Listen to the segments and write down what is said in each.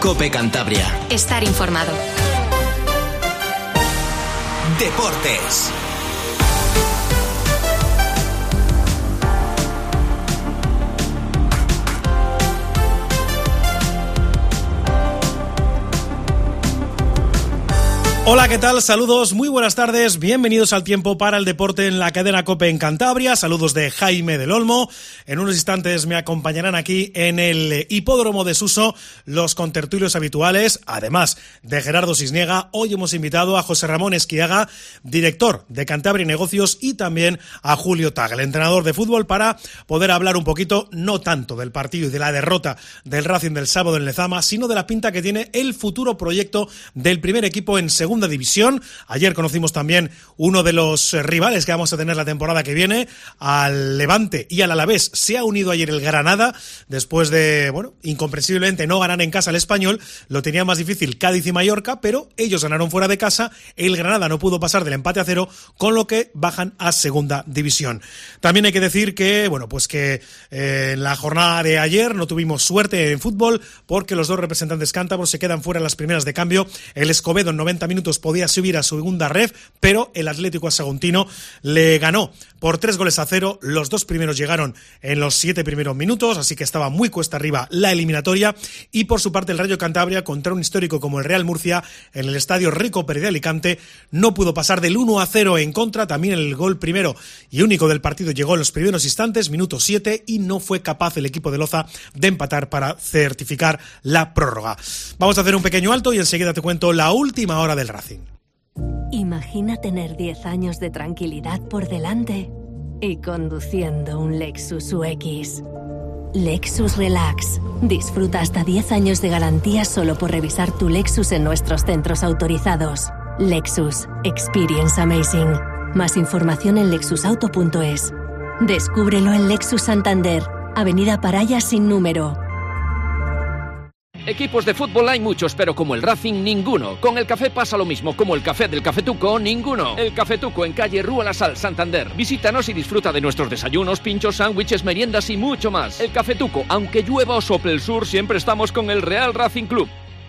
COPE Cantabria. Estar informado. Deportes. Hola, ¿qué tal? Saludos, muy buenas tardes, bienvenidos al Tiempo para el Deporte en la cadena COPE en Cantabria. Saludos de Jaime del Olmo. En unos instantes me acompañarán aquí en el hipódromo de Suso los contertulios habituales, además de Gerardo Cisniega. Hoy hemos invitado a José Ramón Esquiaga, director de Cantabria Negocios, y también a Julio Tag, el entrenador de fútbol, para poder hablar un poquito, no tanto del partido y de la derrota del Racing del sábado en Lezama, sino de la pinta que tiene el futuro proyecto del primer equipo en segunda división. Ayer conocimos también uno de los rivales que vamos a tener la temporada que viene, al Levante y al Alavés. Se ha unido ayer el Granada, después de, incomprensiblemente no ganar en casa al Español. Lo tenía más difícil Cádiz y Mallorca, pero ellos ganaron fuera de casa. El Granada no pudo pasar del empate a 0, con lo que bajan a segunda división. También hay que decir que, en la jornada de ayer no tuvimos suerte en fútbol, porque los dos representantes cántabros se quedan fuera en las primeras de cambio. El Escobedo en 90 minutos podía subir a su segunda ref, pero el Atlético Saguntino le ganó por 3-0. Los dos primeros llegaron en los 7 primeros minutos, así que estaba muy cuesta arriba la eliminatoria. Y por su parte el Rayo Cantabria, contra un histórico como el Real Murcia, en el estadio Rico Pérez de Alicante, no pudo pasar del 1-0 en contra. También el gol primero y único del partido llegó en los primeros instantes, minuto 7, y no fue capaz el equipo de Loza de empatar para certificar la prórroga. Vamos a hacer un pequeño alto y enseguida te cuento la última hora del Racing. Imagina tener 10 años de tranquilidad por delante y conduciendo un Lexus UX. Lexus Relax. Disfruta hasta 10 años de garantía solo por revisar tu Lexus en nuestros centros autorizados. Lexus. Experience amazing. Más información en lexusauto.es. Descúbrelo en Lexus Santander, Avenida Paraya sin número. Equipos de fútbol hay muchos, pero como el Racing, ninguno. Con el café pasa lo mismo, como el café del Cafetuco, ninguno. El Cafetuco en calle Rúa La Sal, Santander. Visítanos y disfruta de nuestros desayunos, pinchos, sándwiches, meriendas y mucho más. El Cafetuco, aunque llueva o sople el sur, siempre estamos con el Real Racing Club.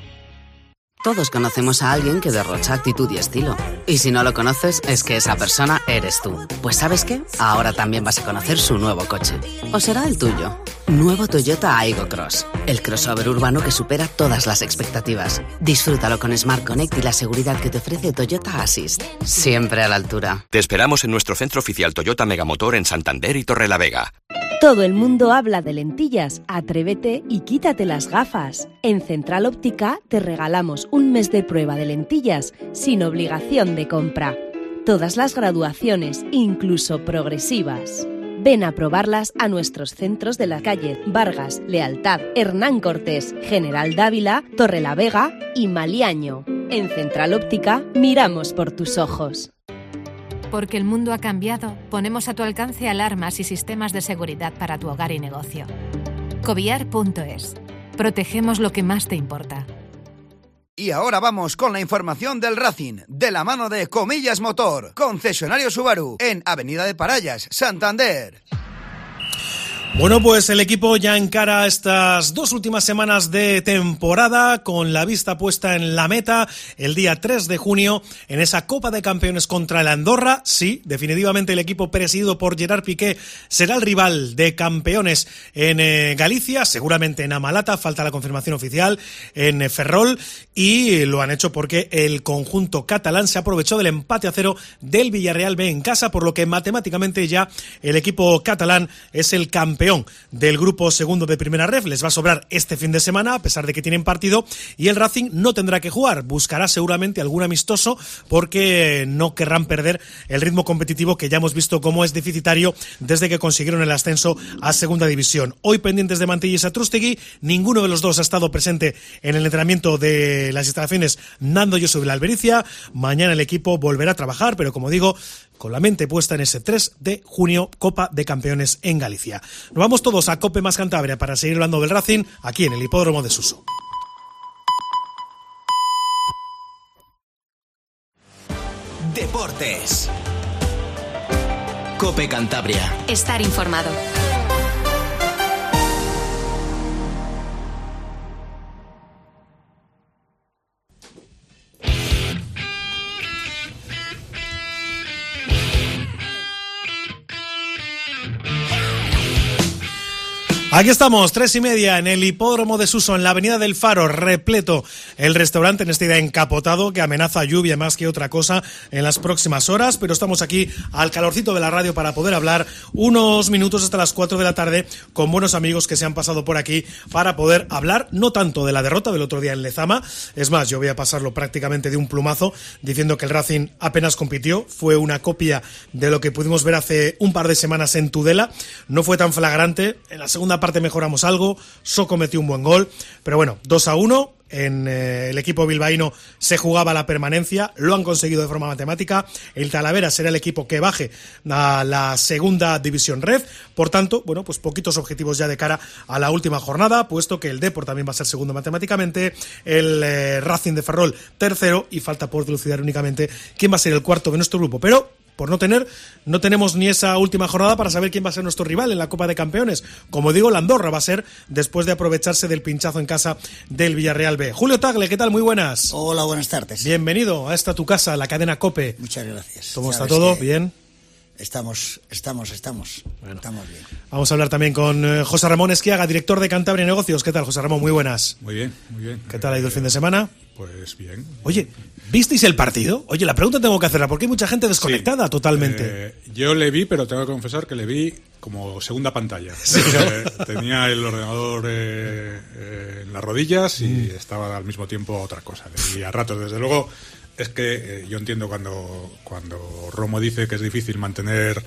Todos conocemos a alguien que derrocha actitud y estilo. Y si no lo conoces, es que esa persona eres tú. Pues ¿sabes qué? Ahora también vas a conocer su nuevo coche. ¿O será el tuyo? Nuevo Toyota Aygo Cross. El crossover urbano que supera todas las expectativas. Disfrútalo con Smart Connect y la seguridad que te ofrece Toyota Assist. Siempre a la altura. Te esperamos en nuestro centro oficial Toyota Megamotor en Santander y Torrelavega. Todo el mundo habla de lentillas. Atrévete y quítate las gafas. En Central Óptica te regalamos un mes de prueba de lentillas sin obligación de compra. Todas las graduaciones, incluso progresivas. Ven a probarlas a nuestros centros de la calle Vargas, Lealtad, Hernán Cortés, General Dávila, Torrelavega y Maliaño. En Central Óptica miramos por tus ojos. Porque el mundo ha cambiado, ponemos a tu alcance alarmas y sistemas de seguridad para tu hogar y negocio. Cobiar.es. Protegemos lo que más te importa. Y ahora vamos con la información del Racing, de la mano de Comillas Motor, concesionario Subaru, en Avenida de Parayas, Santander. Bueno, pues el equipo ya encara estas 2 últimas semanas de temporada con la vista puesta en la meta el día 3 de junio en esa Copa de Campeones contra el Andorra. Sí, definitivamente el equipo presidido por Gerard Piqué será el rival de campeones en Galicia, seguramente en Amalata, falta la confirmación oficial, en Ferrol, y lo han hecho porque el conjunto catalán se aprovechó del empate a 0 del Villarreal B en casa, por lo que matemáticamente ya el equipo catalán es el campeón del grupo segundo de primera ref. Les va a sobrar este fin de semana, a pesar de que tienen partido, y el Racing no tendrá que jugar, buscará seguramente algún amistoso, porque no querrán perder el ritmo competitivo que ya hemos visto cómo es deficitario desde que consiguieron el ascenso a segunda división. Hoy pendientes de Mantilla y Satrústegui, ninguno de los dos ha estado presente en el entrenamiento de las instalaciones Nando Yosu de la Albericia. Mañana el equipo volverá a trabajar, pero como digo, con la mente puesta en ese 3 de junio, Copa de Campeones en Galicia. Nos vamos todos a Cope más Cantabria para seguir hablando del Racing aquí en el hipódromo de Suso. Deportes. COPE Cantabria. Estar informado. Aquí estamos, 3:30 en el hipódromo de Suso, en la avenida del Faro, repleto el restaurante, en este día encapotado que amenaza lluvia más que otra cosa en las próximas horas, pero estamos aquí al calorcito de la radio para poder hablar unos minutos hasta las 4 de la tarde con buenos amigos que se han pasado por aquí para poder hablar no tanto de la derrota del otro día en Lezama, es más, yo voy a pasarlo prácticamente de un plumazo diciendo que el Racing apenas compitió, fue una copia de lo que pudimos ver hace un par de semanas en Tudela, no fue tan flagrante, en la segunda parte mejoramos algo, Soko metió un buen gol, pero bueno, 2-1, en el equipo bilbaíno se jugaba la permanencia, lo han conseguido de forma matemática, el Talavera será el equipo que baje a la segunda división Ref, por tanto, bueno, pues poquitos objetivos ya de cara a la última jornada, puesto que el Depor también va a ser segundo matemáticamente, el Racing de Ferrol tercero, y falta por dilucidar únicamente quién va a ser el cuarto de nuestro grupo, pero por no tenemos ni esa última jornada para saber quién va a ser nuestro rival en la Copa de Campeones. Como digo, la Andorra va a ser después de aprovecharse del pinchazo en casa del Villarreal B. Julio Tagle, ¿qué tal? Muy buenas. Hola, buenas tardes. Bienvenido a esta tu casa, la cadena COPE. Muchas gracias. ¿Cómo está todo? ¿Bien? Estamos Bueno. estamos bien. Vamos a hablar también con José Ramón Esquiaga, director de Cantabria Negocios. ¿Qué tal, José Ramón? Muy buenas. Muy bien, muy bien. ¿Qué tal ha ido el fin de semana? Pues bien. Oye, ¿visteis el partido? Oye, la pregunta tengo que hacerla, porque hay mucha gente desconectada totalmente. Yo le vi, pero tengo que confesar que le vi como segunda pantalla. Sí, ¿no? Tenía el ordenador en las rodillas y estaba al mismo tiempo otra cosa. Le vi a ratos, desde luego. Es que yo entiendo cuando Romo dice que es difícil mantener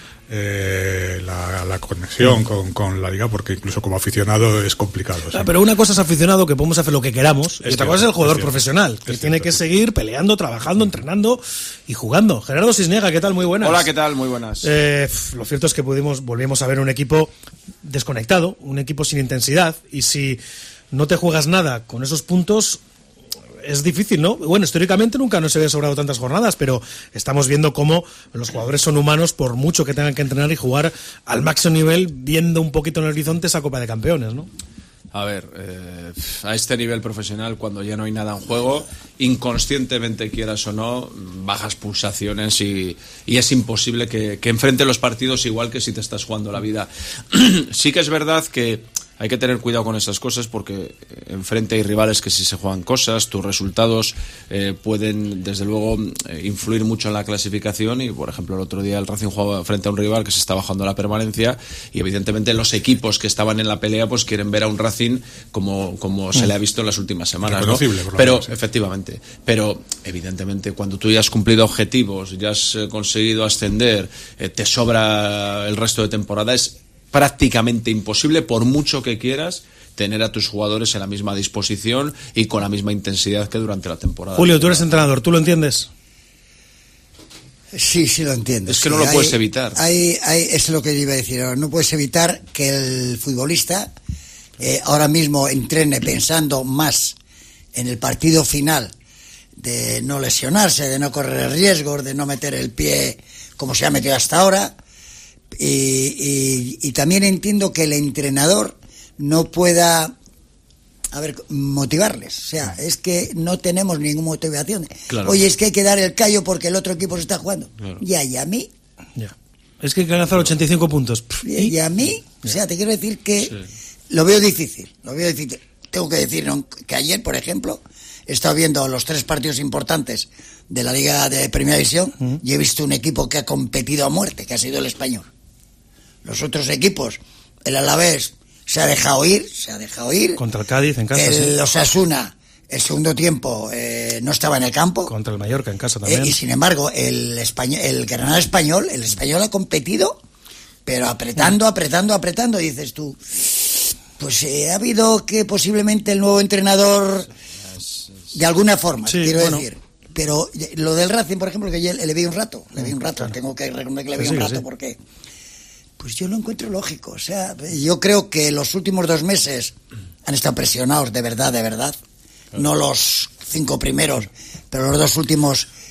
la conexión con la liga, porque incluso como aficionado es complicado. ¿Sí? Pero una cosa es aficionado, que podemos hacer lo que queramos, y otra cosa es el jugador profesional, que tiene que seguir peleando, trabajando, entrenando y jugando. Gerardo Cisniega, ¿qué tal? Muy buenas. Hola, ¿qué tal? Muy buenas. Lo cierto es que volvimos a ver un equipo desconectado, un equipo sin intensidad, y si no te juegas nada con esos puntos, es difícil, ¿no? Bueno, históricamente nunca nos habían sobrado tantas jornadas, pero estamos viendo cómo los jugadores son humanos por mucho que tengan que entrenar y jugar al máximo nivel, viendo un poquito en el horizonte esa Copa de Campeones, ¿no? A ver, a este nivel profesional, cuando ya no hay nada en juego, inconscientemente, quieras o no, bajas pulsaciones y es imposible que enfrente los partidos igual que si te estás jugando la vida. Sí que es verdad que hay que tener cuidado con esas cosas, porque enfrente hay rivales que si se juegan cosas, tus resultados pueden desde luego influir mucho en la clasificación, y por ejemplo el otro día el Racing jugaba frente a un rival que se está bajando la permanencia, y evidentemente los equipos que estaban en la pelea pues quieren ver a un Racing como se le ha visto en las últimas semanas, ¿no? Pero efectivamente, pero evidentemente cuando tú ya has cumplido objetivos, ya has conseguido ascender, te sobra el resto de temporada, es prácticamente imposible, por mucho que quieras, tener a tus jugadores en la misma disposición y con la misma intensidad que durante la temporada. Julio, tú eres entrenador, ¿tú lo entiendes? Sí, lo entiendo. Es que no lo puedes evitar. Es lo que iba a decir ahora. No puedes evitar que el futbolista ahora mismo entrene pensando más en el partido final, de no lesionarse, de no correr riesgos, de no meter el pie como se ha metido hasta ahora. Y también entiendo que el entrenador no pueda motivarles, o sea, es que no tenemos ninguna motivación. Claro. Oye, es que hay que dar el callo porque el otro equipo se está jugando. Claro. Y a mí es que hay que alcanzar 85 puntos. Y a mí, o sea, te quiero decir que lo veo difícil. Tengo que decir que ayer, por ejemplo, he estado viendo los 3 partidos importantes de la Liga de Primera División y he visto un equipo que ha competido a muerte, que ha sido el Español. Los otros equipos, el Alavés se ha dejado ir. Contra el Cádiz en casa. El Osasuna, el segundo tiempo, no estaba en el campo. Contra el Mallorca en casa también. Y sin embargo, el Granada Español, el Español ha competido, pero apretando, y dices tú, pues ha habido que posiblemente el nuevo entrenador, de alguna forma, decir. Pero lo del Racing, por ejemplo, que yo le vi un rato, claro. Tengo que reconocer que le vi un rato, porque pues yo lo encuentro lógico. O sea, yo creo que los últimos 2 meses han estado presionados de verdad, no los 5 primeros, pero los 2 últimos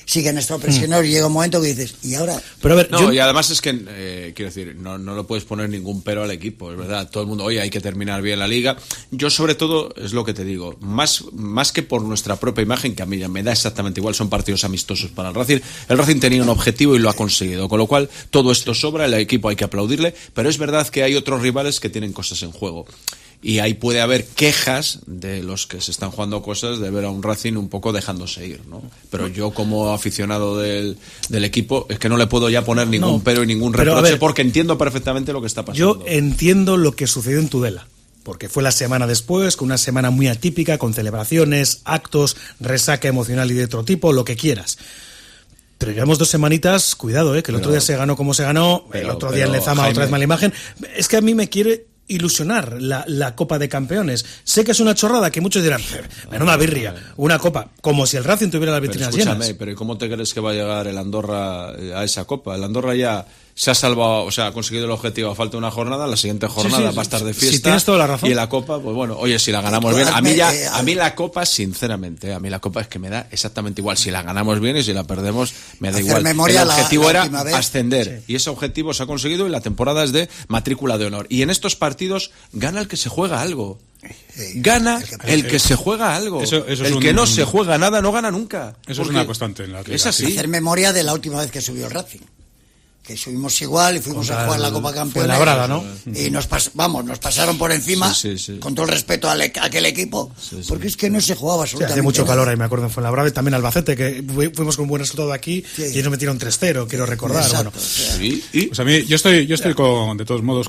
sí que han estado presionados y llega un momento que dices, ¿y ahora? Pero a ver, y además es que, quiero decir, no lo puedes poner ningún pero al equipo, es verdad. Todo el mundo, oye, hay que terminar bien la liga. Yo, sobre todo, es lo que te digo, más que por nuestra propia imagen, que a mí ya me da exactamente igual, son partidos amistosos para el Racing tenía un objetivo y lo ha conseguido, con lo cual todo esto sobra, el equipo hay que aplaudirle, pero es verdad que hay otros rivales que tienen cosas en juego. Y ahí puede haber quejas de los que se están jugando cosas de ver a un Racing un poco dejándose ir, ¿no? Pero yo, como aficionado del equipo, es que no le puedo ya poner ningún pero y ningún reproche, porque entiendo perfectamente lo que está pasando. Yo entiendo lo que sucedió en Tudela, porque fue la semana después, con una semana muy atípica, con celebraciones, actos, resaca emocional y de otro tipo, lo que quieras. Pero llevamos 2 semanitas, cuidado, que el otro día se ganó como se ganó, el otro día en Lezama Jaime, otra vez mala imagen. Es que a mí me quiere ilusionar la Copa de Campeones. Sé que es una chorrada, que muchos dirán, menuda birria, una copa, como si el Racing tuviera las vitrinas llenas. Pero ¿y cómo te crees que va a llegar el Andorra a esa Copa? El Andorra ya se ha salvado, o sea, ha conseguido el objetivo a falta de una jornada, la siguiente jornada va a estar de fiesta. Si tienes toda la razón. Y la Copa, pues bueno, oye, si la ganamos bien, a mí la Copa, sinceramente, a mí la Copa es que me da exactamente igual. Si la ganamos bien y si la perdemos, me da igual. El objetivo era ascender, y ese objetivo se ha conseguido y la temporada es de matrícula de honor. Y en estos partidos gana el que se juega algo. Gana el que se juega algo. El que no se juega nada no gana nunca. Eso es una constante en la liga. Es así. Hacer memoria de la última vez que subió el Racing, que subimos igual y fuimos a jugar la Copa Campeones. La Brada, ¿no? Y nos pasaron por encima, con todo el respeto a aquel equipo, porque es que no se jugaba absolutamente hace mucho nada. calor ahí, me acuerdo, en Fuenlabrada y también Albacete, que fuimos con un buen resultado aquí y nos metieron 3-0, quiero recordar. Exacto, bueno. Pues a mí, yo estoy de todos modos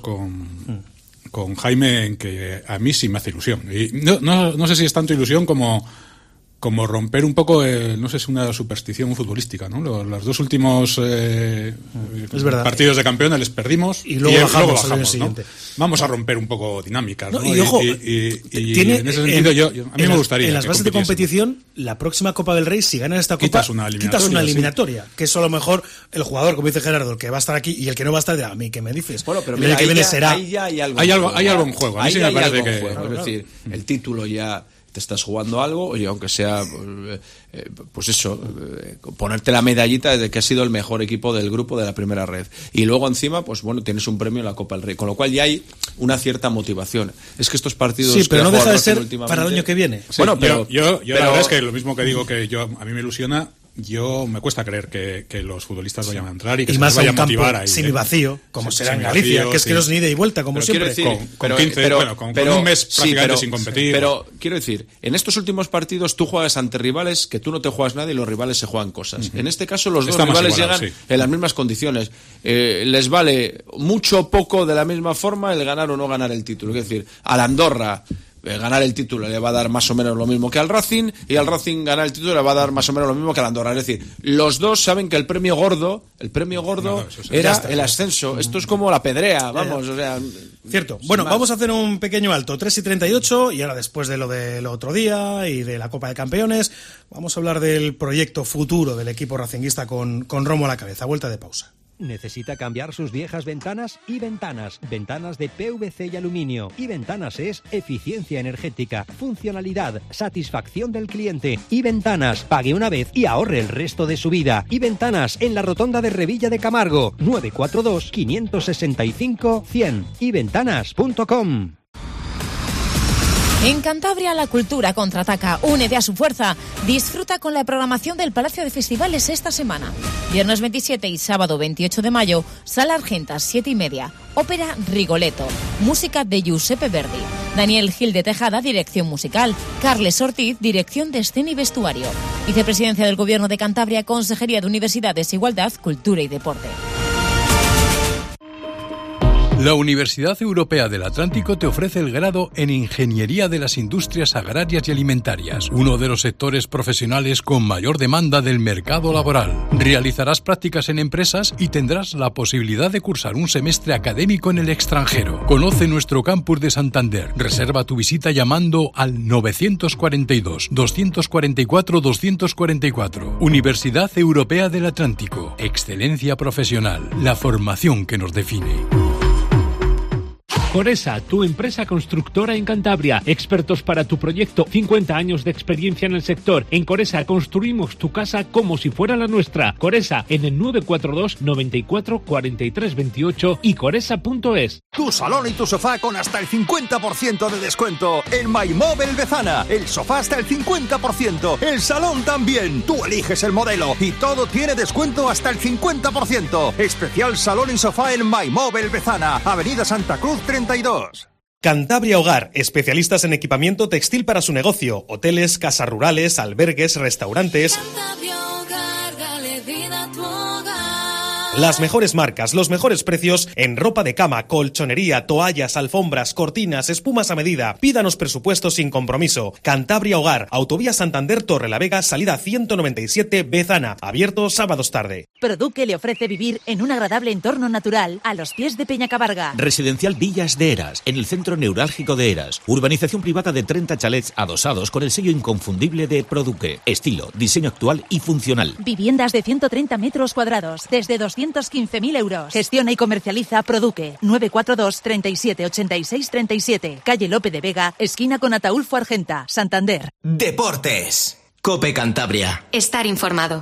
con Jaime, en que a mí sí me hace ilusión. Y no sé si es tanto ilusión como romper un poco, no sé si una superstición futbolística, ¿no? Los 2 últimos partidos de campeones les perdimos y luego bajamos ¿no? Vamos a romper un poco dinámicas, ¿no? Y ojo, y en ese sentido a mí me gustaría. En las bases de competición, la próxima Copa del Rey, si ganas esta Copa, quitas una eliminatoria. Que eso a lo mejor el jugador, como dice Gerardo, el que va a estar aquí y el que no va a estar, a mí, ¿qué me dices? Bueno, pero mira, ahí ya hay algo en juego. A mí sí me parece que... Es decir, el título ya... te estás jugando algo, y aunque sea pues eso, ponerte la medallita de que has sido el mejor equipo del grupo de la primera red, y luego encima pues bueno, tienes un premio en la Copa del Rey, con lo cual ya hay una cierta motivación. Es que estos partidos, sí, pero no deja de ser para el año que viene. Sí, bueno, pero yo la verdad es que lo mismo que digo, que a mí me ilusiona. Me cuesta creer que los futbolistas vayan a entrar y que se les vaya a motivar ahí. Semivacío, como será en Galicia, que es que no es ni ida y vuelta, como siempre. Decir, con un mes prácticamente sin competir. Pero quiero decir, en estos últimos partidos tú juegas ante rivales que tú no te juegas nada y los rivales se juegan cosas. En este caso los dos rivales llegan en las mismas condiciones. Les vale mucho o poco de la misma forma el ganar o no ganar el título. Es decir, al Andorra ganar el título le va a dar más o menos lo mismo que al Racing, y al Racing ganar el título le va a dar más o menos lo mismo que al Andorra. Es decir, los dos saben que el premio gordo era el ascenso. Esto es como la pedrea, vamos, o sea... Cierto. Bueno, vamos a hacer un pequeño alto, 3:38, y ahora después de lo del otro día y de la Copa de Campeones, vamos a hablar del proyecto futuro del equipo racinguista con Romo a la cabeza. Vuelta de pausa. ¿Necesita cambiar sus viejas ventanas? Y Ventanas de PVC y aluminio. Y Ventanas es eficiencia energética, funcionalidad, satisfacción del cliente. Y Ventanas, pague una vez y ahorre el resto de su vida. Y Ventanas, en la rotonda de Revilla de Camargo, 942 565 100. Iventanas.com. En Cantabria la cultura contraataca, únete a su fuerza. Disfruta con la programación del Palacio de Festivales esta semana. Viernes 27 y sábado 28 de mayo, Sala Argentas, 7:30. Ópera Rigoletto. Música de Giuseppe Verdi. Daniel Gil de Tejada, dirección musical. Carles Ortiz, dirección de escena y vestuario. Vicepresidencia del Gobierno de Cantabria, Consejería de Universidades, Igualdad, Cultura y Deporte. La Universidad Europea del Atlántico te ofrece el grado en Ingeniería de las Industrias Agrarias y Alimentarias, uno de los sectores profesionales con mayor demanda del mercado laboral. Realizarás prácticas en empresas y tendrás la posibilidad de cursar un semestre académico en el extranjero. Conoce nuestro campus de Santander. Reserva tu visita llamando al 942 244 244. Universidad Europea del Atlántico. Excelencia profesional. La formación que nos define. Coresa, tu empresa constructora en Cantabria. Expertos para tu proyecto, 50 años de experiencia en el sector. En Coresa construimos tu casa como si fuera la nuestra. Coresa, en el 942 94 43 28 y coresa.es. Tu salón y tu sofá con hasta el 50% de descuento en MyMobile Bezana. El sofá hasta el 50%, el salón también. Tú eliges el modelo y todo tiene descuento hasta el 50%. Especial salón y sofá en MyMobile Bezana, Avenida Santa Cruz 32. Cantabria Hogar, especialistas en equipamiento textil para su negocio, hoteles, casas rurales, albergues, restaurantes. Las mejores marcas, los mejores precios en ropa de cama, colchonería, toallas, alfombras, cortinas, espumas a medida. Pídanos presupuestos sin compromiso. Cantabria Hogar, Autovía Santander Torrelavega, salida 197 Bezana, abierto sábados tarde. Produque le ofrece vivir en un agradable entorno natural a los pies de Peñacabarga. Residencial Villas de Eras, en el centro neurálgico de Eras. Urbanización privada de 30 chalets adosados con el sello inconfundible de Produque. Estilo, diseño actual y funcional. Viviendas de 130 metros cuadrados, desde 215.000 euros. Gestiona y comercializa Produque. 942 37 86 37. Calle Lope de Vega, esquina con Ataulfo Argenta, Santander. Deportes. Cope Cantabria. Estar informado.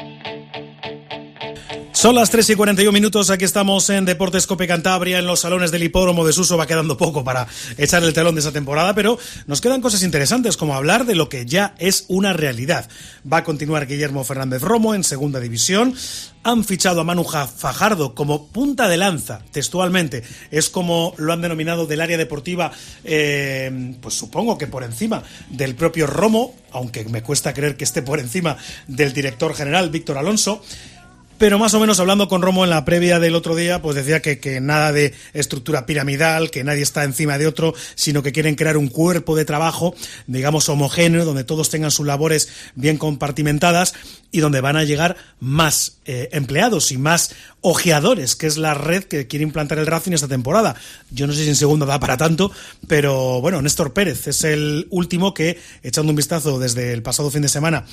Son las 3:41, aquí estamos en Deportes Cope Cantabria, en los salones del hipódromo de Suso. Va quedando poco para echar el telón de esa temporada, pero nos quedan cosas interesantes, como hablar de lo que ya es una realidad. Va a continuar Guillermo Fernández Romo en segunda división. Han fichado a Manu Fajardo como punta de lanza, textualmente. Es como lo han denominado del área deportiva, pues supongo que por encima del propio Romo, aunque me cuesta creer que esté por encima del director general, Víctor Alonso. Pero más o menos hablando con Romo en la previa del otro día, pues decía que nada de estructura piramidal, que nadie está encima de otro, sino que quieren crear un cuerpo de trabajo, digamos, homogéneo, donde todos tengan sus labores bien compartimentadas y donde van a llegar más empleados y más ojeadores, que es la red que quiere implantar el Racing esta temporada. Yo no sé si en segunda da para tanto, pero bueno, Néstor Pérez es el último que, echando un vistazo desde el pasado fin de semana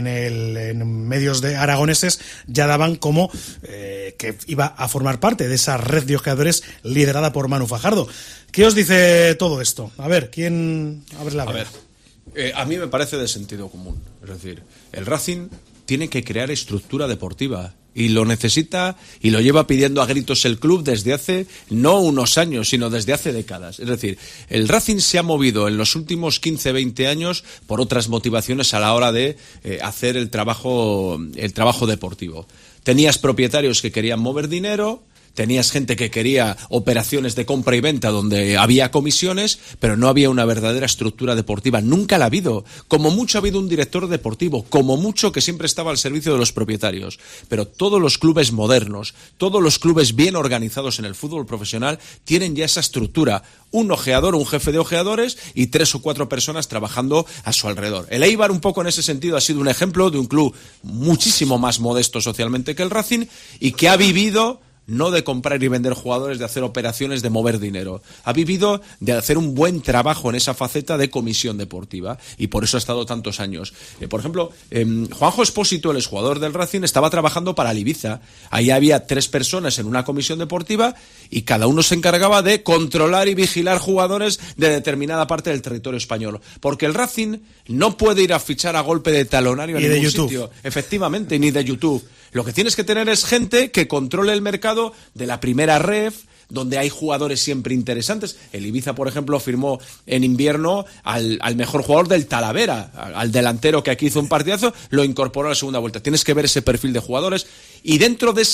en medios de aragoneses, ya daban como que iba a formar parte de esa red de ojeadores liderada por Manu Fajardo. ¿Qué os dice todo esto? A ver, ¿quién abre la veda? A mí me parece de sentido común. Es decir, el Racing tiene que crear estructura deportiva y lo necesita y lo lleva pidiendo a gritos el club desde hace no unos años, sino desde hace décadas. Es decir, el Racing se ha movido en los últimos 15-20 años por otras motivaciones a la hora de hacer el trabajo deportivo. Tenías propietarios que querían mover dinero, tenías gente que quería operaciones de compra y venta donde había comisiones, pero no había una verdadera estructura deportiva. Nunca la ha habido. Como mucho ha habido un director deportivo, como mucho que siempre estaba al servicio de los propietarios. Pero todos los clubes modernos, todos los clubes bien organizados en el fútbol profesional tienen ya esa estructura. Un ojeador, un jefe de ojeadores y 3 o 4 personas trabajando a su alrededor. El Eibar, un poco en ese sentido, ha sido un ejemplo de un club muchísimo más modesto socialmente que el Racing y que ha vivido no de comprar y vender jugadores, de hacer operaciones, de mover dinero. Ha vivido de hacer un buen trabajo en esa faceta de comisión deportiva y por eso ha estado tantos años. Por ejemplo, Juanjo Espósito, el exjugador del Racing, estaba trabajando para el Ibiza. Ahí había 3 personas en una comisión deportiva y cada uno se encargaba de controlar y vigilar jugadores de determinada parte del territorio español. Porque el Racing no puede ir a fichar a golpe de talonario en ningún sitio. Efectivamente, ni de YouTube. Lo que tienes que tener es gente que controle el mercado de la primera ref, donde hay jugadores siempre interesantes. El Ibiza, por ejemplo, firmó en invierno al mejor jugador del Talavera, al delantero que aquí hizo un partidazo, lo incorporó a la segunda vuelta. Tienes que ver ese perfil de jugadores y dentro de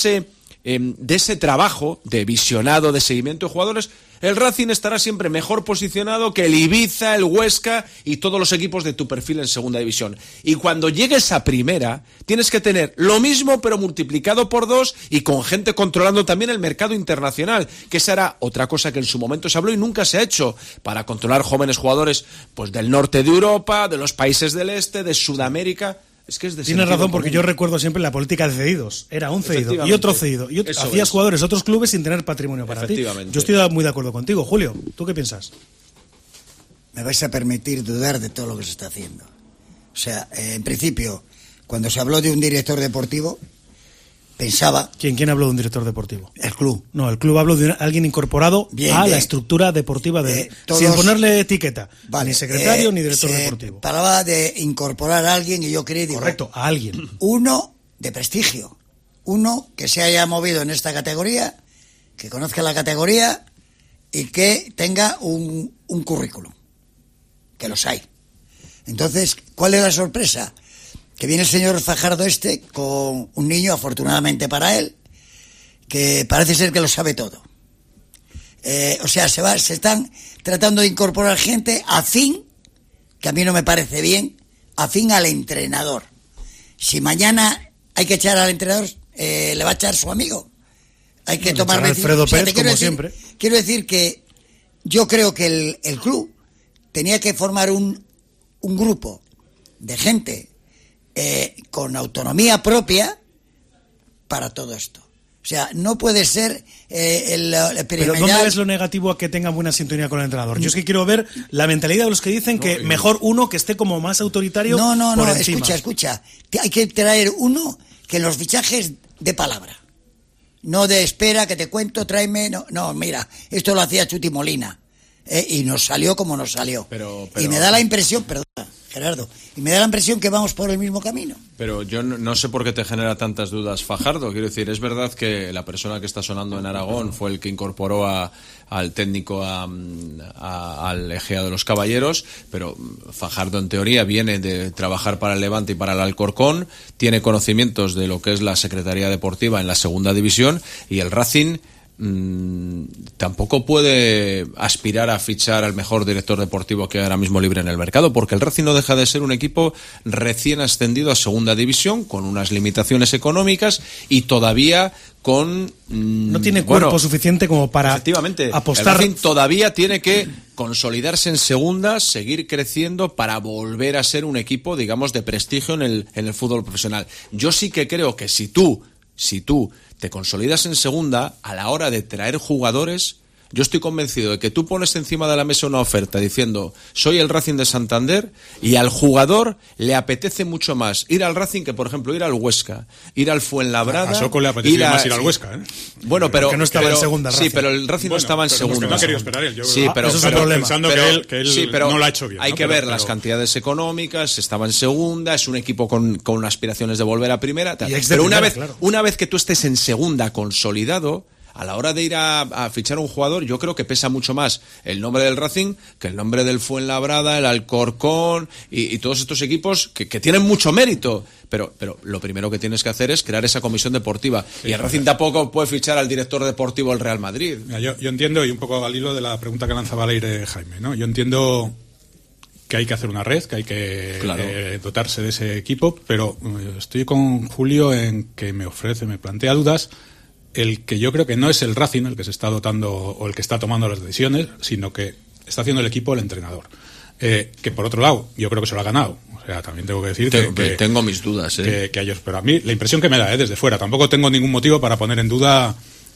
ese trabajo de visionado, de seguimiento de jugadores, el Racing estará siempre mejor posicionado que el Ibiza, el Huesca y todos los equipos de tu perfil en segunda división. Y cuando llegues a primera, tienes que tener lo mismo pero multiplicado por 2 y con gente controlando también el mercado internacional, que esa era otra cosa que en su momento se habló y nunca se ha hecho, para controlar jóvenes jugadores pues del norte de Europa, de los países del este, de Sudamérica. Es que es de Tienes razón, porque yo recuerdo siempre la política de cedidos. Era un cedido y otro cedido. Y hacías jugadores de otros clubes sin tener patrimonio para ti. Yo estoy muy de acuerdo contigo. Julio, ¿tú qué piensas? Me vais a permitir dudar de todo lo que se está haciendo. O sea, en principio, cuando se habló de un director deportivo, pensaba... ¿Quién habló de un director deportivo? El club. No, el club habló de alguien incorporado la estructura deportiva sin ponerle etiqueta. Ni secretario ni director deportivo. Hablaba de incorporar a alguien y yo creo... Correcto, a alguien. Uno de prestigio. Uno que se haya movido en esta categoría, que conozca la categoría y que tenga un currículum. Que los hay. Entonces, ¿cuál es la sorpresa? Que viene el señor Fajardo con un niño, afortunadamente para él, que parece ser que lo sabe todo. Se están tratando de incorporar gente afín, que a mí no me parece bien, afín al entrenador. Si mañana hay que echar al entrenador, le va a echar su amigo. Hay que tomar Alfredo Pérez, como siempre. Quiero decir que yo creo que el club tenía que formar un grupo de gente con autonomía propia para todo esto. O sea, no puede ser Pero ¿dónde ves lo negativo a que tengan buena sintonía con el entrenador? Yo es que quiero ver la mentalidad de los que dicen que mejor uno que esté como más autoritario por encima. Escucha. Hay que traer uno que en los fichajes de palabra. No de espera, que te cuento, tráeme... No, mira, esto lo hacía Chuti Molina. Y nos salió como nos salió. Pero... Y me da la impresión, perdona, Gerardo, y me da la impresión que vamos por el mismo camino. Pero yo no sé por qué te genera tantas dudas Fajardo. Quiero decir, es verdad que la persona que está sonando en Aragón fue el que incorporó al técnico al Egea de los Caballeros, pero Fajardo en teoría viene de trabajar para el Levante y para el Alcorcón, tiene conocimientos de lo que es la Secretaría Deportiva en la segunda división, y el Racing tampoco puede aspirar a fichar al mejor director deportivo que hay ahora mismo libre en el mercado, porque el Racing no deja de ser un equipo recién ascendido a segunda división, con unas limitaciones económicas y todavía con... no tiene cuerpo suficiente como para efectivamente, apostar. El Racing todavía tiene que consolidarse en segunda, seguir creciendo para volver a ser un equipo, digamos, de prestigio en el fútbol profesional. Yo sí que creo que si tú te consolidas en segunda, a la hora de traer jugadores, yo estoy convencido de que tú pones encima de la mesa una oferta diciendo soy el Racing de Santander, y al jugador le apetece mucho más ir al Racing que, por ejemplo, ir al Huesca, ir al Fuenlabrada. A Soco le apetecía más ir al Huesca, ¿eh? Bueno, pero no estaba en segunda. Sí, pero el Racing no estaba en segunda. No ha querido esperar él. Pero eso es el problema. Pensando que él no lo ha hecho bien. Hay que ver las cantidades económicas. Estaba en segunda, es un equipo con aspiraciones de volver a primera. Pero una vez que tú estés en segunda consolidado, a la hora de ir a fichar un jugador, yo creo que pesa mucho más el nombre del Racing que el nombre del Fuenlabrada, el Alcorcón y todos estos equipos que tienen mucho mérito. Pero lo primero que tienes que hacer es crear esa comisión deportiva. Sí, y el Racing tampoco puede fichar al director deportivo del Real Madrid. Mira, yo entiendo, y un poco al hilo de la pregunta que lanzaba al aire Jaime, ¿no? Yo entiendo que hay que hacer una red, que hay que dotarse de ese equipo, pero estoy con Julio en que me plantea dudas el que yo creo que no es el Racing el que se está dotando o el que está tomando las decisiones, sino que está haciendo el equipo el entrenador. Que por otro lado, yo creo que se lo ha ganado. O sea, también tengo que decir que tengo mis dudas. Que ellos, pero a mí la impresión que me da desde fuera, tampoco tengo ningún motivo para poner en duda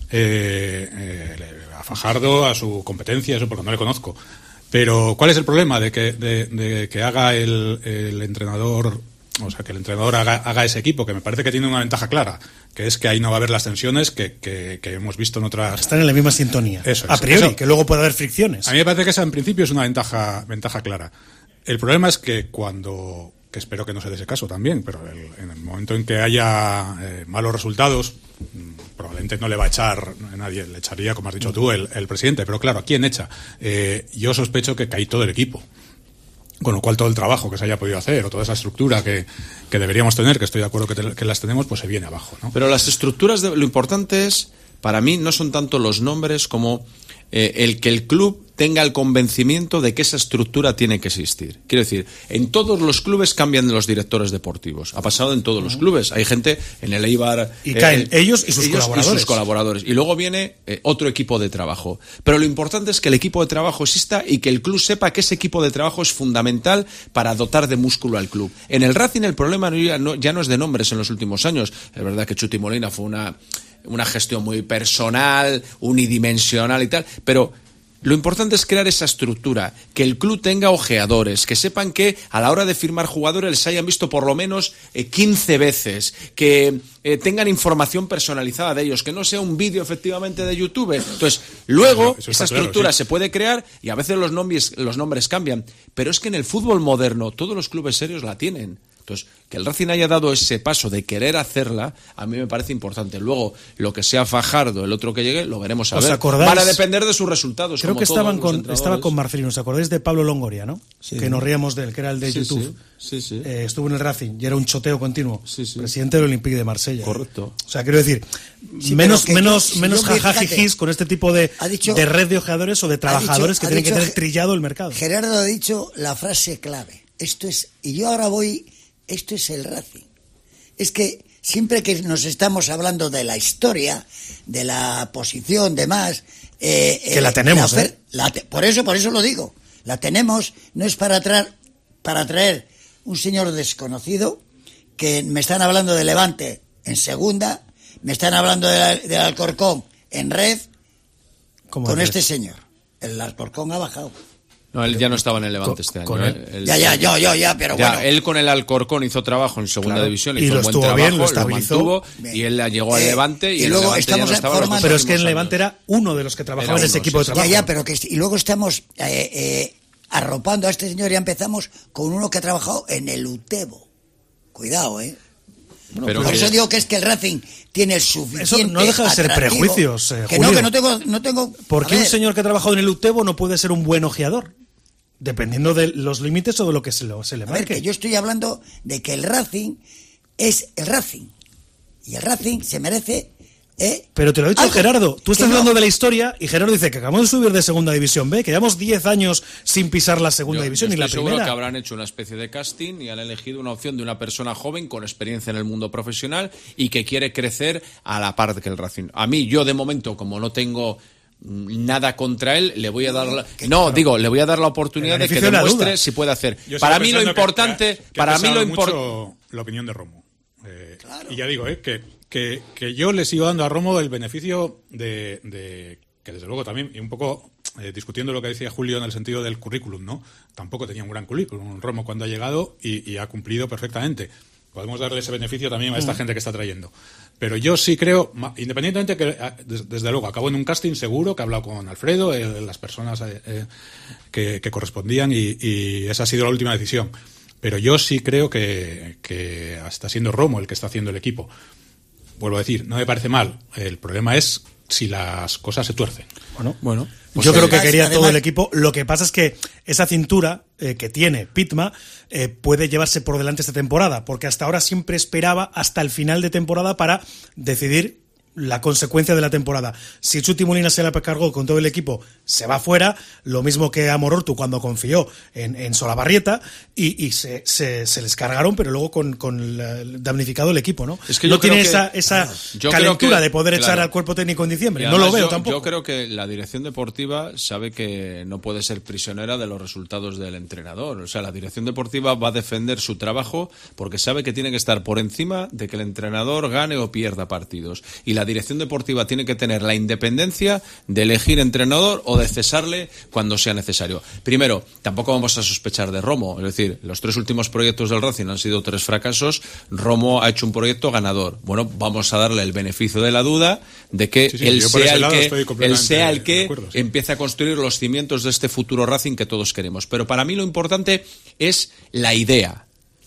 a Fajardo, a su competencia, eso porque no le conozco. Pero ¿cuál es el problema de que haga el entrenador? O sea, que el entrenador haga ese equipo, que me parece que tiene una ventaja clara, que es que ahí no va a haber las tensiones que hemos visto en otras... Están en la misma sintonía, a priori, que luego puede haber fricciones. A mí me parece que esa en principio es una ventaja clara. El problema es que que espero que no se dé ese caso también, pero en el momento en que haya malos resultados, probablemente no le va a echar nadie, le echaría, como has dicho tú, el presidente, pero claro, ¿a quién echa? Yo sospecho que cae todo el equipo. Con lo cual todo el trabajo que se haya podido hacer o toda esa estructura que deberíamos tener, que estoy de acuerdo que las tenemos, pues se viene abajo, ¿no? Pero las estructuras, lo importante es, para mí, no son tanto los nombres como el que el club tenga el convencimiento de que esa estructura tiene que existir. Quiero decir, en todos los clubes cambian los directores deportivos. Ha pasado en todos los clubes. Hay gente en el Eibar... Y caen ellos y sus colaboradores. Y luego viene otro equipo de trabajo. Pero lo importante es que el equipo de trabajo exista y que el club sepa que ese equipo de trabajo es fundamental para dotar de músculo al club. En el Racing el problema ya no es de nombres en los últimos años. Es verdad que Chuti Molina fue una gestión muy personal, unidimensional y tal, pero Lo importante es crear esa estructura, que el club tenga ojeadores, que sepan que a la hora de firmar jugadores les hayan visto por lo menos 15 veces, que tengan información personalizada de ellos, que no sea un vídeo efectivamente de YouTube. Entonces, luego esa estructura se puede crear y a veces los nombres cambian, pero es que en el fútbol moderno todos los clubes serios la tienen. Entonces, que el Racing haya dado ese paso de querer hacerla, a mí me parece importante. Luego, lo que sea Fajardo, el otro que llegue, lo veremos a ver. Van a depender de sus resultados. Creo como que todos estaba con Marcelino. ¿Os acordáis de Pablo Longoria, no? Sí. Que nos reíamos de él, que era el de YouTube. Sí. Estuvo en el Racing y era un choteo continuo. Presidente del Olympique de Marsella. Correcto. O sea, quiero decir, menos jajajijis con este tipo de red de ojeadores o de trabajadores que tienen que tener trillado el mercado. Gerardo ha dicho la frase clave. Esto es el Racing. Es que siempre que nos estamos hablando de la historia, de la posición, demás... que la tenemos, por eso lo digo. La tenemos, no es para traer un señor desconocido, que me están hablando de Levante en segunda, me están hablando del Alcorcón en red, con este señor. El Alcorcón ha bajado. No, él ya no estaba en el Levante este año. Pero bueno. Él con el Alcorcón hizo trabajo en segunda división, hizo un buen trabajo, bien, lo mantuvo, y él llegó al Levante y luego estamos ya no estaba. Pero es que en Levante era uno de los que trabajaba en ese equipo de trabajo. Y luego estamos arropando a este señor y ya empezamos con uno que ha trabajado en el Utebo. Cuidado, Bueno, por eso digo que es que el Racing tiene el suficiente. Eso no deja de ser prejuicios, que Julio. no tengo. ¿Por qué un señor que ha trabajado en el Utebo no puede ser un buen ojeador? Dependiendo de los límites o de lo que se le marque. A ver, que yo estoy hablando de que el Racing es el Racing. Y el Racing se merece... Pero te lo ha dicho Gerardo. Tú estás hablando de la historia y Gerardo dice que acabamos de subir de Segunda División B, que llevamos 10 años sin pisar la Segunda División ni la primera. Seguro que habrán hecho una especie de casting y han elegido una opción de una persona joven con experiencia en el mundo profesional y que quiere crecer a la par que el Racing. A mí, yo de momento, como no tengo nada contra él, le voy a dar le voy a dar la oportunidad de que demuestre si puede hacer. Para mí lo importante, mucho la opinión de Romo. Y ya digo, que yo le sigo dando a Romo el beneficio de que desde luego también, y un poco discutiendo lo que decía Julio en el sentido del currículum, ¿no? Tampoco tenía un gran currículum Romo cuando ha llegado y ha cumplido perfectamente. Podemos darle ese beneficio también a esta gente que está trayendo. Pero yo sí creo, independientemente que, desde luego, acabó en un casting seguro, que ha hablado con Alfredo, las personas que correspondían, y esa ha sido la última decisión. Pero yo sí creo que está siendo Romo el que está haciendo el equipo. Vuelvo a decir, no me parece mal. El problema es si las cosas se tuercen. Bueno. Pues yo creo que quería todo el equipo. Lo que pasa es que esa cintura que tiene Pitma puede llevarse por delante esta temporada, porque hasta ahora siempre esperaba hasta el final de temporada para decidir la consecuencia de la temporada. Si Chuti Molina se la cargó con todo el equipo, se va fuera, lo mismo que a Morortu cuando confió en Solabarrieta y se les cargaron, pero luego con damnificado el equipo, ¿no? Es que no tiene esa calentura de poder echar al cuerpo técnico en diciembre. No lo veo tampoco. Yo creo que la dirección deportiva sabe que no puede ser prisionera de los resultados del entrenador. O sea, la dirección deportiva va a defender su trabajo porque sabe que tiene que estar por encima de que el entrenador gane o pierda partidos. Y la dirección deportiva tiene que tener la independencia de elegir entrenador o de cesarle cuando sea necesario. Primero, tampoco vamos a sospechar de Romo. Es decir, los 3 últimos proyectos del Racing han sido 3 fracasos. Romo ha hecho un proyecto ganador. Bueno, vamos a darle el beneficio de la duda de que él sea el que empiece a construir los cimientos de este futuro Racing que todos queremos. Pero para mí lo importante es la idea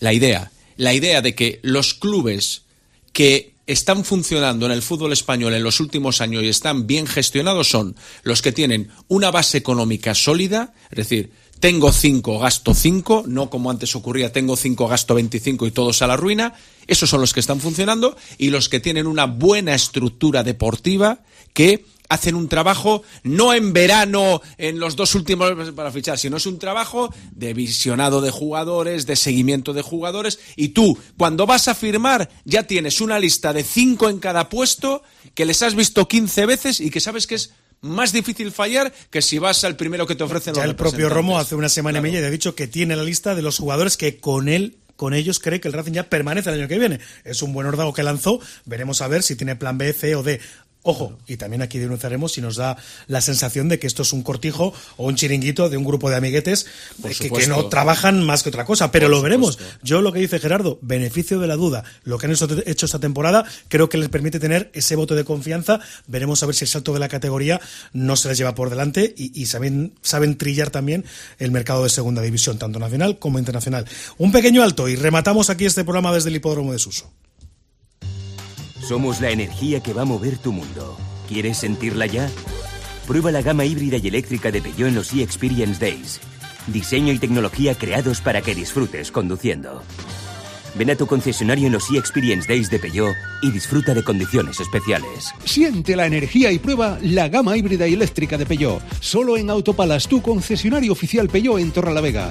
de que los clubes que están funcionando en el fútbol español en los últimos años y están bien gestionados son los que tienen una base económica sólida, es decir, tengo 5, gasto 5, no como antes ocurría, tengo 5, gasto 25 y todos a la ruina. Esos son los que están funcionando y los que tienen una buena estructura deportiva que hacen un trabajo no en verano, en los 2 últimos para fichar, sino es un trabajo de visionado de jugadores, de seguimiento de jugadores, y tú, cuando vas a firmar, ya tienes una lista de 5 en cada puesto, que les has visto 15 veces y que sabes que es más difícil fallar que si vas al primero que te ofrecen los representantes. El propio Romo hace una semana y media ha dicho que tiene la lista de los jugadores que con ellos cree que el Racing ya permanece el año que viene. Es un buen órdago que lanzó, veremos a ver si tiene plan B, C o D. Ojo, y también aquí denunciaremos si nos da la sensación de que esto es un cortijo o un chiringuito de un grupo de amiguetes que no trabajan más que otra cosa, pero lo veremos. Yo lo que dice Gerardo, beneficio de la duda, lo que han hecho esta temporada, creo que les permite tener ese voto de confianza. Veremos a ver si el salto de la categoría no se les lleva por delante y saben trillar también el mercado de segunda división, tanto nacional como internacional. Un pequeño alto y rematamos aquí este programa desde el Hipódromo de Suso. Somos la energía que va a mover tu mundo. ¿Quieres sentirla ya? Prueba la gama híbrida y eléctrica de Peugeot en los eXperience Days. Diseño y tecnología creados para que disfrutes conduciendo. Ven a tu concesionario en los eXperience Days de Peugeot y disfruta de condiciones especiales. Siente la energía y prueba la gama híbrida y eléctrica de Peugeot. Solo en Autopalas, tu concesionario oficial Peugeot en Torrelavega.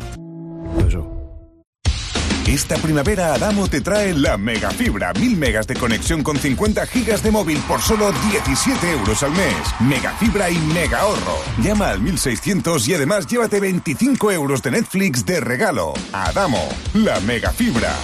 Esta primavera Adamo te trae la megafibra, 1000 megas de conexión con 50 gigas de móvil por solo 17 euros al mes. Megafibra y mega ahorro. Llama al 1600 y además llévate 25 euros de Netflix de regalo. Adamo, la megafibra.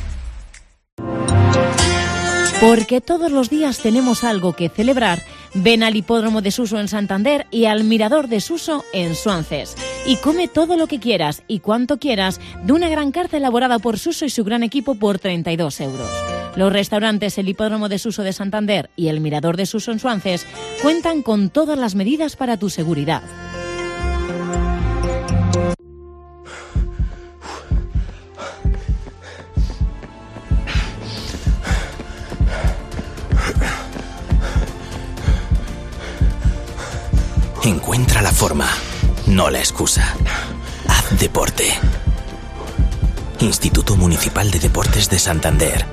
Porque todos los días tenemos algo que celebrar, ven al Hipódromo de Suso en Santander y al Mirador de Suso en Suances. Y come todo lo que quieras y cuanto quieras de una gran carta elaborada por Suso y su gran equipo por 32 euros. Los restaurantes El Hipódromo de Suso de Santander y el Mirador de Suso en Suances cuentan con todas las medidas para tu seguridad. Encuentra la forma, no la excusa. Haz deporte. Instituto Municipal de Deportes de Santander.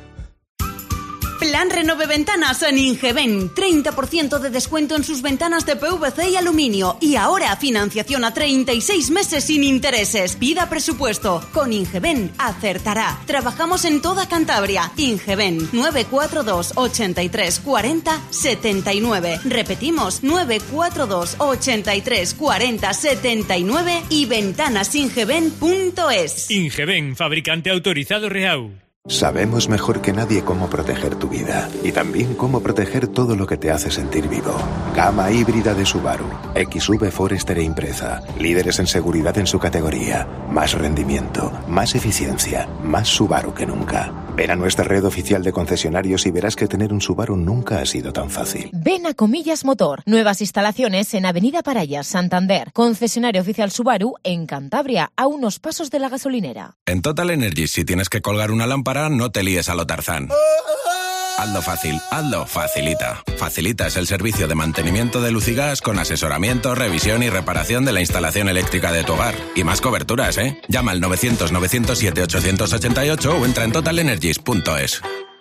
Plan Renove Ventanas en Ingeven. 30% de descuento en sus ventanas de PVC y aluminio. Y ahora financiación a 36 meses sin intereses. Pida presupuesto. Con Ingeven acertará. Trabajamos en toda Cantabria. Ingeven 942 83 40 79. Repetimos 942 83 40 79 y ventanasingeven.es. Ingeven, fabricante autorizado Reau. Sabemos mejor que nadie cómo proteger tu vida y también cómo proteger todo lo que te hace sentir vivo. Gama híbrida de Subaru, XV Forester e Impreza, líderes en seguridad en su categoría, más rendimiento, más eficiencia, más Subaru que nunca. Ven a nuestra red oficial de concesionarios y verás que tener un Subaru nunca ha sido tan fácil. Ven a Comillas Motor, nuevas instalaciones en Avenida Parayas, Santander, concesionario oficial Subaru en Cantabria, a unos pasos de la gasolinera. En Total Energies, si tienes que colgar una lámpara, no te líes a lo Tarzán. Hazlo fácil, hazlo Facilita. Facilita es el servicio de mantenimiento de luz y gas con asesoramiento, revisión y reparación de la instalación eléctrica de tu hogar. Y más coberturas, ¿eh? Llama al 900-907-888 o entra en totalenergies.es.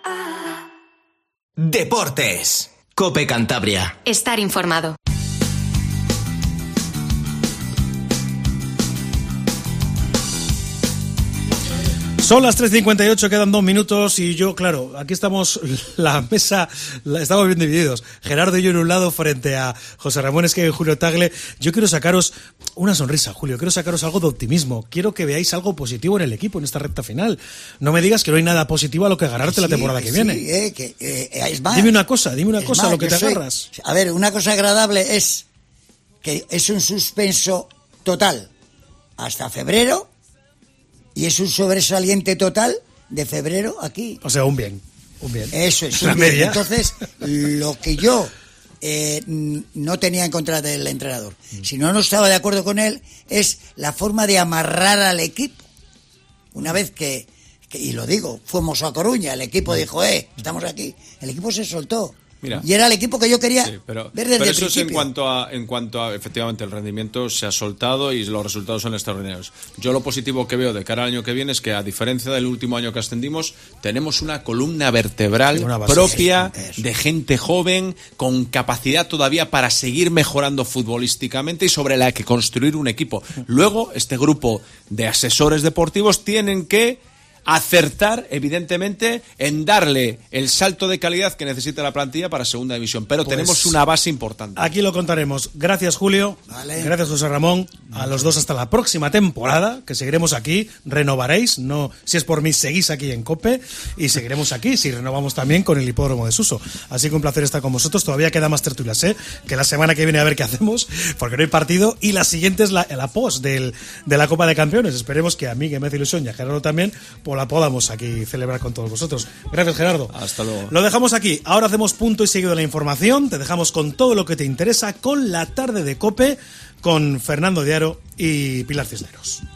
Deportes. COPE Cantabria. Estar informado. Son las 3:58, quedan 2 minutos y yo, claro, aquí estamos, la mesa, estamos bien divididos. Gerardo y yo en un lado frente a José Ramón Esquer y Julio Tagle. Yo quiero sacaros una sonrisa, Julio, quiero sacaros algo de optimismo. Quiero que veáis algo positivo en el equipo en esta recta final. No me digas que no hay nada positivo a lo que agarrarte la temporada que viene. Es más, dime una cosa a lo que te agarras. A ver, una cosa agradable es que es un suspenso total hasta febrero. Y es un sobresaliente total de febrero aquí. O sea, un bien. Eso es. La media. Entonces, lo que yo no tenía en contra del entrenador, si no estaba de acuerdo con él, es la forma de amarrar al equipo. Una vez que y lo digo, fuimos a Coruña, el equipo dijo, estamos aquí. El equipo se soltó. Mira, y era el equipo que yo quería ver desde el eso principio. Es en cuanto a efectivamente el rendimiento se ha soltado y los resultados son extraordinarios. Yo lo positivo que veo de cara al año que viene es que, a diferencia del último año que ascendimos, tenemos una columna vertebral propia de gente joven con capacidad todavía para seguir mejorando futbolísticamente y sobre la que construir un equipo. Luego, este grupo de asesores deportivos tienen que acertar, evidentemente, en darle el salto de calidad que necesita la plantilla para segunda división. Pero Pues tenemos una base importante. Aquí lo contaremos. Gracias, Julio. Vale. Gracias, José Ramón. A los dos hasta la próxima temporada, que seguiremos aquí. Renovaréis. No, si es por mí, seguís aquí en COPE. Y seguiremos aquí, si renovamos también con el hipódromo de Suso. Así que un placer estar con vosotros. Todavía queda más tertulias, que la semana que viene a ver qué hacemos, porque no hay partido. Y la siguiente es la post de la Copa de Campeones. Esperemos que a mí, que me hace ilusión, y a Gerardo también, pues la podamos aquí celebrar con todos vosotros. Gracias, Gerardo. Hasta luego. Lo dejamos aquí. Ahora hacemos punto y seguido de la información. Te dejamos con todo lo que te interesa con la tarde de COPE, con Fernando Diaro y Pilar Cisneros.